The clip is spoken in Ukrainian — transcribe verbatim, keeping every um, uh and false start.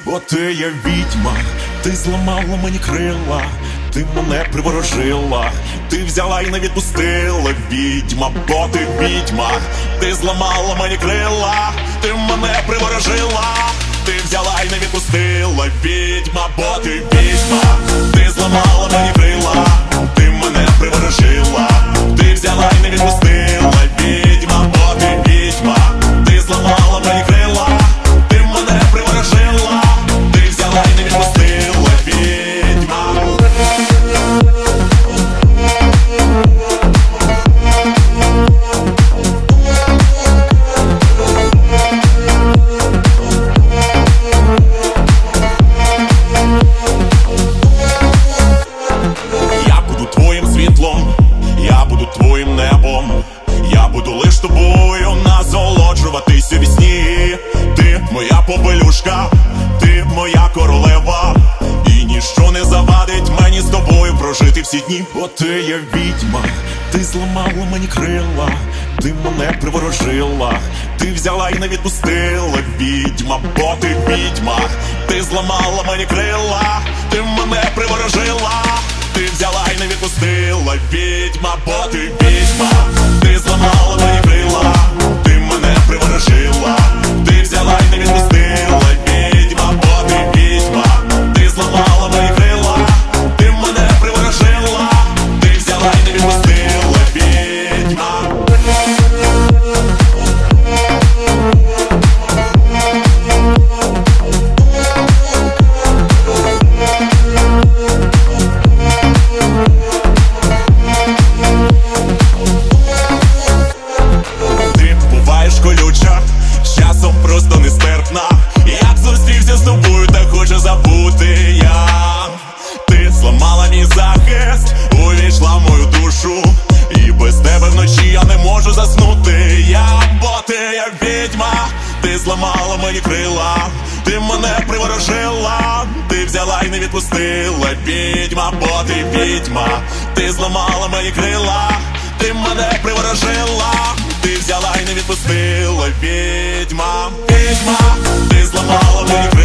бо ти є відьма, ти зламала мені крила, ти мене приворожила, ти взяла і не відпустила, відьма, бо ти відьма, ти зламала мені крила, ти мене приворожила, ти взяла і не відпустила, відьма, бо ти відьма, ти зламала мені крила, ти мене приворожила, ти взяла і не відпустила, відьма, бо ти відьма, ти зламала мені крила, ти мене приворожила, ти взяла і не відпустила, відьма. Я буду твоїм світлом, я буду твоїм небом, я буду лиш тобою насолоджуватись у вісні. Ти моя попелюшка, ти моя королева, і ніщо не завадить мені з тобою прожити всі дні. Бо ти є відьма, ти зламала мені крила, ти мене приворожила, ти взяла і не відпустила, відьма, бо ти відьма, ти зламала мені крила, ти мене приворожила, ти взяла і не відпустила, відьма, бо ти відьма, ти зламала мені крила, ти мене приворожила, ти взяла і не відпустила, відьма, бо ти відьма, ти зламала мені крила, ти мене приворожила, ти взяла і не відпустила, відьма. Ти буваєш колюча, з часом просто нестерпна. Як зустрівся з тобою, так хочу забути я. Ти зламала мій захист, увійшла в мою душу, і без тебе вночі я не можу заснути я. Бо ти є відьма, ти зламала мої крила, ти мене приворожила, ти взяла і не відпустила, відьма, бо ти відьма, ти зламала мої крила, ти мене приворожила, ти взяла і не відпустила, відьма, відьма, ти зламала мої крила.